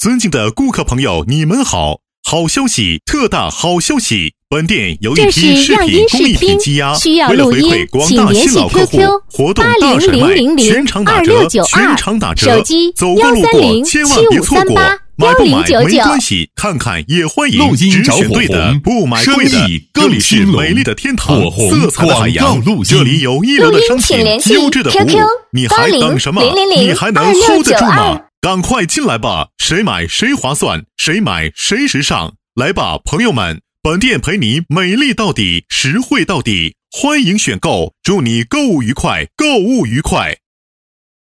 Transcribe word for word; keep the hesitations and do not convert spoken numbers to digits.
尊敬的顾客朋友，你们好！好消息，特大好消息！本店有一批饰品工艺品积压，为了回馈广大新老客户，活动大甩卖，全场打折，全场打折，走过路过千万别错过。买不买没关系，看看也欢迎，只选对的，不买贵的。这里是美丽的天堂，色彩的海洋，这里有一流的商品，优质的服务，你还等什么？你还能 hold 得住吗？赶快进来吧，谁买谁划算，谁买谁时尚。来吧，朋友们，本店陪你美丽到底，实惠到底，欢迎选购，祝你购物愉快，购物愉快。